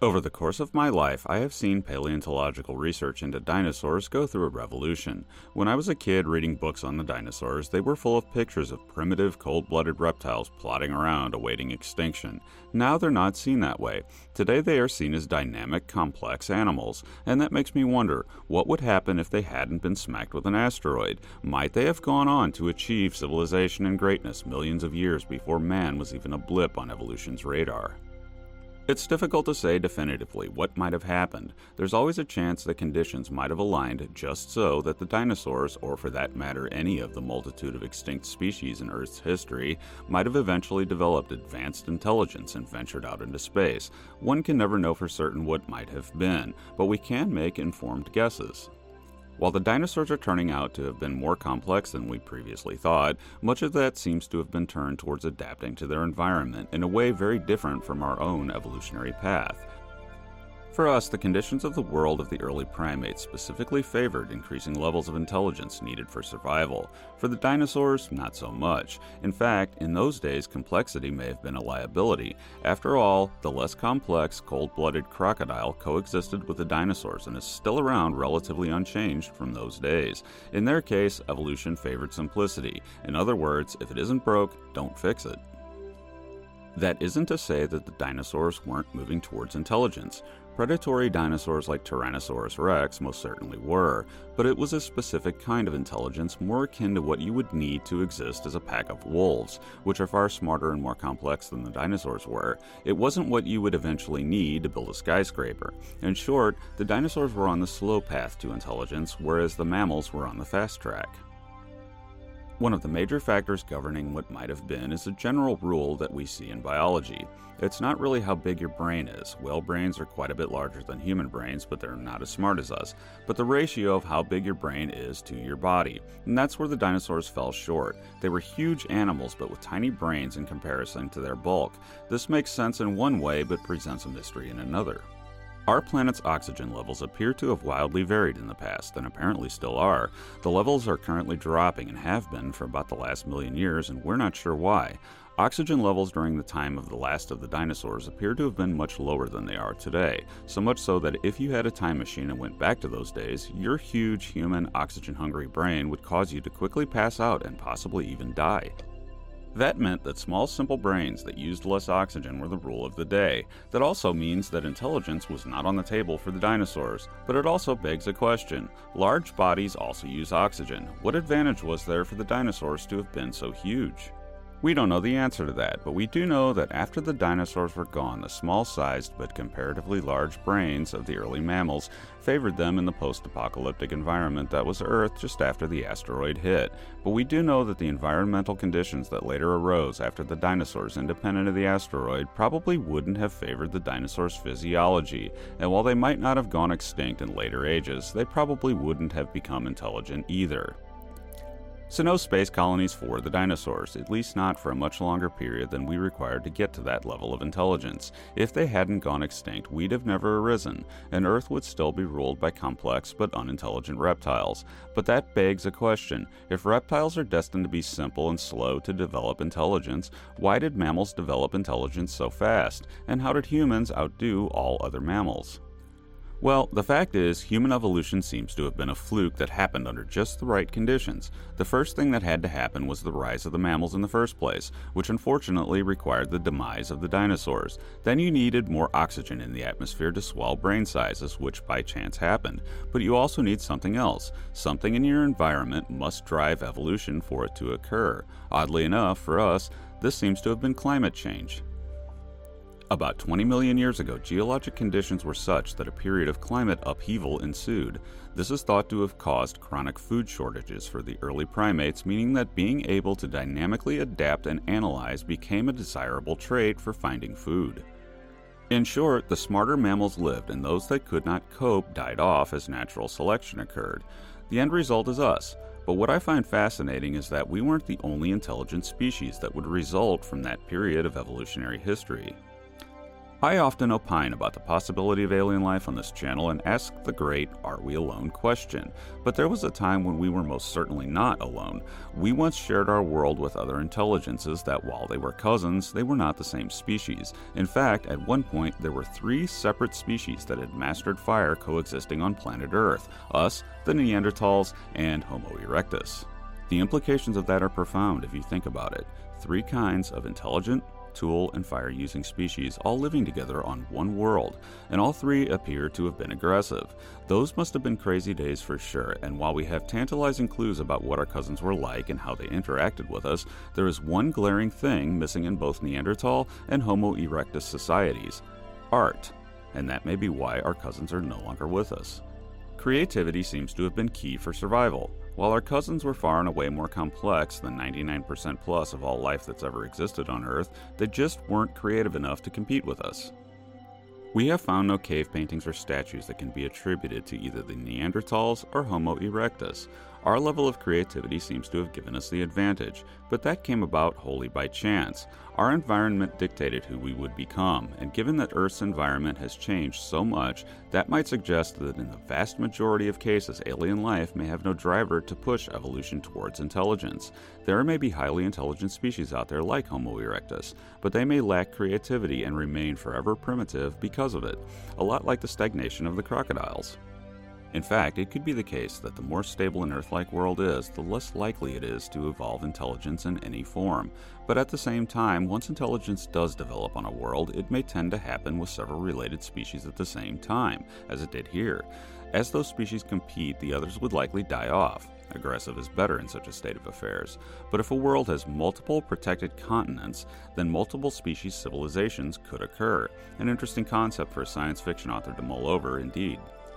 Over the course of my life, I have seen paleontological research into dinosaurs go through a revolution. When I was a kid reading books on the dinosaurs, they were full of pictures of primitive, cold-blooded reptiles plodding around awaiting extinction. Now they're not seen that way. Today they are seen as dynamic, complex animals, and that makes me wonder, what would happen if they hadn't been smacked with an asteroid? Might they have gone on to achieve civilization and greatness millions of years before man was even a blip on evolution's radar? It's difficult to say definitively what might have happened. There's always a chance that conditions might have aligned just so that the dinosaurs, or for that matter any of the multitude of extinct species in Earth's history, might have eventually developed advanced intelligence and ventured out into space. One can never know for certain what might have been, but we can make informed guesses. While the dinosaurs are turning out to have been more complex than we previously thought, much of that seems to have been turned towards adapting to their environment in a way very different from our own evolutionary path. For us, the conditions of the world of the early primates specifically favored increasing levels of intelligence needed for survival. For the dinosaurs, not so much. In fact, in those days, complexity may have been a liability. After all, the less complex, cold-blooded crocodile coexisted with the dinosaurs and is still around relatively unchanged from those days. In their case, evolution favored simplicity. In other words, if it isn't broke, don't fix it. That isn't to say that the dinosaurs weren't moving towards intelligence. Predatory dinosaurs like Tyrannosaurus rex most certainly were, but it was a specific kind of intelligence more akin to what you would need to exist as a pack of wolves, which are far smarter and more complex than the dinosaurs were. It wasn't what you would eventually need to build a skyscraper. In short, the dinosaurs were on the slow path to intelligence, whereas the mammals were on the fast track. One of the major factors governing what might have been is a general rule that we see in biology. It's not really how big your brain is. Whale brains are quite a bit larger than human brains, but they're not as smart as us. But the ratio of how big your brain is to your body. And that's where the dinosaurs fell short. They were huge animals, but with tiny brains in comparison to their bulk. This makes sense in one way, but presents a mystery in another. Our planet's oxygen levels appear to have wildly varied in the past, and apparently still are. The levels are currently dropping and have been for about the last million years, and we're not sure why. Oxygen levels during the time of the last of the dinosaurs appear to have been much lower than they are today, so much so that if you had a time machine and went back to those days, your huge human oxygen-hungry brain would cause you to quickly pass out and possibly even die. That meant that small, simple brains that used less oxygen were the rule of the day. That also means that intelligence was not on the table for the dinosaurs. But it also begs a question. Large bodies also use oxygen. What advantage was there for the dinosaurs to have been so huge? We don't know the answer to that, but we do know that after the dinosaurs were gone, the small-sized but comparatively large brains of the early mammals favored them in the post-apocalyptic environment that was Earth just after the asteroid hit. But we do know that the environmental conditions that later arose after the dinosaurs independent of the asteroid probably wouldn't have favored the dinosaurs' physiology, and while they might not have gone extinct in later ages, they probably wouldn't have become intelligent either. So no space colonies for the dinosaurs, at least not for a much longer period than we required to get to that level of intelligence. If they hadn't gone extinct, we'd have never arisen, and Earth would still be ruled by complex but unintelligent reptiles. But that begs a question. If reptiles are destined to be simple and slow to develop intelligence, why did mammals develop intelligence so fast? And how did humans outdo all other mammals? Well, the fact is, human evolution seems to have been a fluke that happened under just the right conditions. The first thing that had to happen was the rise of the mammals in the first place, which unfortunately required the demise of the dinosaurs. Then you needed more oxygen in the atmosphere to swell brain sizes, which by chance happened. But you also need something else. Something in your environment must drive evolution for it to occur. Oddly enough, for us, this seems to have been climate change. About 20 million years ago, geologic conditions were such that a period of climate upheaval ensued. This is thought to have caused chronic food shortages for the early primates, meaning that being able to dynamically adapt and analyze became a desirable trait for finding food. In short, the smarter mammals lived, and those that could not cope died off as natural selection occurred. The end result is us. But what I find fascinating is that we weren't the only intelligent species that would result from that period of evolutionary history. I often opine about the possibility of alien life on this channel and ask the great "are we alone" question, but there was a time when we were most certainly not alone. We once shared our world with other intelligences that, while they were cousins, they were not the same species. In fact, at one point there were 3 separate species that had mastered fire coexisting on planet Earth: us, the Neanderthals, and Homo erectus. The implications of that are profound if you think about it. 3 kinds of intelligent, tool, and fire-using species all living together on one world, and all 3 appear to have been aggressive. Those must have been crazy days for sure, and while we have tantalizing clues about what our cousins were like and how they interacted with us, there is one glaring thing missing in both Neanderthal and Homo erectus societies: art. And that may be why our cousins are no longer with us. Creativity seems to have been key for survival. While our cousins were far and away more complex than 99% plus of all life that's ever existed on Earth, they just weren't creative enough to compete with us. We have found no cave paintings or statues that can be attributed to either the Neanderthals or Homo erectus. Our level of creativity seems to have given us the advantage, but that came about wholly by chance. Our environment dictated who we would become, and given that Earth's environment has changed so much, that might suggest that in the vast majority of cases, alien life may have no driver to push evolution towards intelligence. There may be highly intelligent species out there like Homo erectus, but they may lack creativity and remain forever primitive because of it, a lot like the stagnation of the crocodiles. In fact, it could be the case that the more stable an Earth-like world is, the less likely it is to evolve intelligence in any form. But at the same time, once intelligence does develop on a world, it may tend to happen with several related species at the same time, as it did here. As those species compete, the others would likely die off. Aggressive is better in such a state of affairs. But if a world has multiple protected continents, then multiple species civilizations could occur. An interesting concept for a science fiction author to mull over, indeed.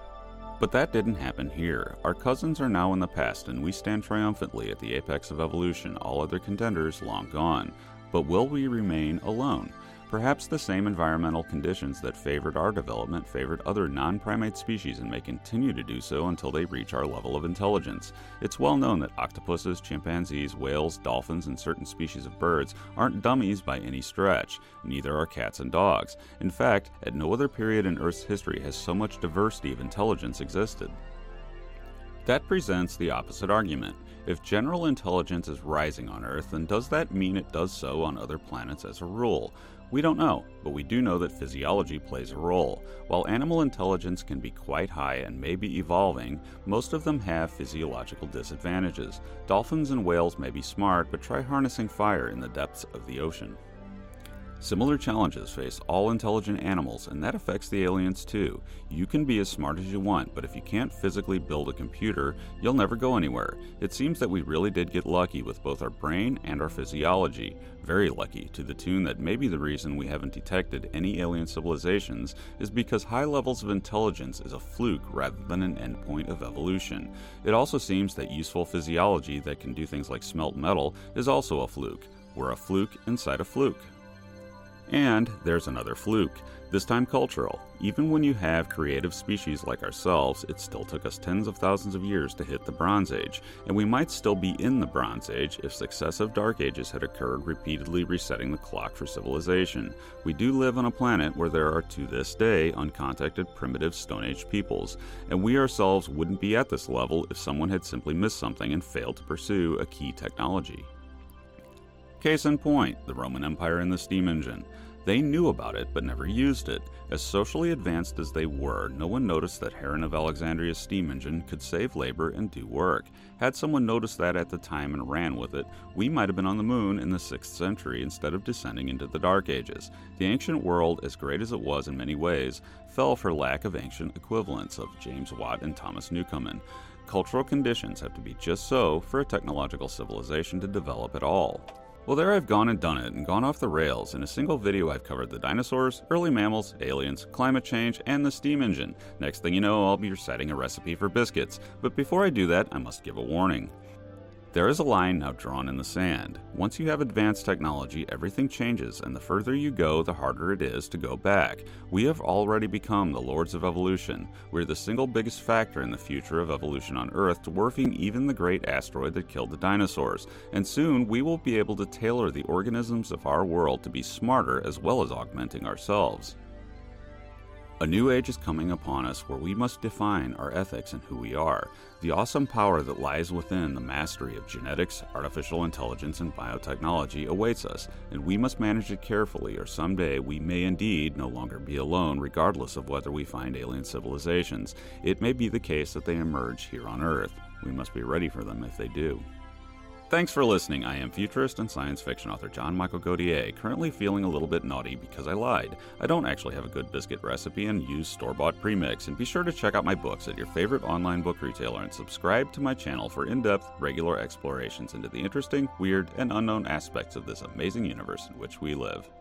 But that didn't happen here. Our cousins are now in the past, and we stand triumphantly at the apex of evolution, all other contenders long gone. But will we remain alone? Perhaps the same environmental conditions that favored our development favored other non-primate species and may continue to do so until they reach our level of intelligence. It's well known that octopuses, chimpanzees, whales, dolphins, and certain species of birds aren't dummies by any stretch. Neither are cats and dogs. In fact, at no other period in Earth's history has so much diversity of intelligence existed. That presents the opposite argument. If general intelligence is rising on Earth, then does that mean it does so on other planets as a rule? We don't know, but we do know that physiology plays a role. While animal intelligence can be quite high and may be evolving, most of them have physiological disadvantages. Dolphins and whales may be smart, but try harnessing fire in the depths of the ocean. Similar challenges face all intelligent animals, and that affects the aliens too. You can be as smart as you want, but if you can't physically build a computer, you'll never go anywhere. It seems that we really did get lucky with both our brain and our physiology. Very lucky, to the tune that maybe the reason we haven't detected any alien civilizations is because high levels of intelligence is a fluke rather than an endpoint of evolution. It also seems that useful physiology that can do things like smelt metal is also a fluke. We're a fluke inside a fluke. And there's another fluke, this time cultural. Even when you have creative species like ourselves, it still took us tens of thousands of years to hit the Bronze Age, and we might still be in the Bronze Age if successive Dark Ages had occurred, repeatedly resetting the clock for civilization. We do live on a planet where there are to this day uncontacted primitive Stone Age peoples, and we ourselves wouldn't be at this level if someone had simply missed something and failed to pursue a key technology. Case in point, the Roman Empire and the steam engine. They knew about it, but never used it. As socially advanced as they were, no one noticed that Heron of Alexandria's steam engine could save labor and do work. Had someone noticed that at the time and ran with it, we might have been on the moon in the 6th century instead of descending into the Dark Ages. The ancient world, as great as it was in many ways, fell for lack of ancient equivalents of James Watt and Thomas Newcomen. Cultural conditions have to be just so for a technological civilization to develop at all. Well, there I've gone and done it and gone off the rails. In a single video, I've covered the dinosaurs, early mammals, aliens, climate change, and the steam engine. Next thing you know, I'll be reciting a recipe for biscuits. But before I do that, I must give a warning. There is a line now drawn in the sand. Once you have advanced technology, everything changes, and the further you go, the harder it is to go back. We have already become the lords of evolution. We're the single biggest factor in the future of evolution on Earth, dwarfing even the great asteroid that killed the dinosaurs. And soon, we will be able to tailor the organisms of our world to be smarter as well as augmenting ourselves. A new age is coming upon us where we must define our ethics and who we are. The awesome power that lies within the mastery of genetics, artificial intelligence, and biotechnology awaits us, and we must manage it carefully, or someday we may indeed no longer be alone, regardless of whether we find alien civilizations. It may be the case that they emerge here on Earth. We must be ready for them if they do. Thanks for listening. I am futurist and science fiction author John Michael Godier, currently feeling a little bit naughty because I lied. I don't actually have a good biscuit recipe and use store-bought premix, and be sure to check out my books at your favorite online book retailer and subscribe to my channel for in-depth, regular explorations into the interesting, weird, and unknown aspects of this amazing universe in which we live.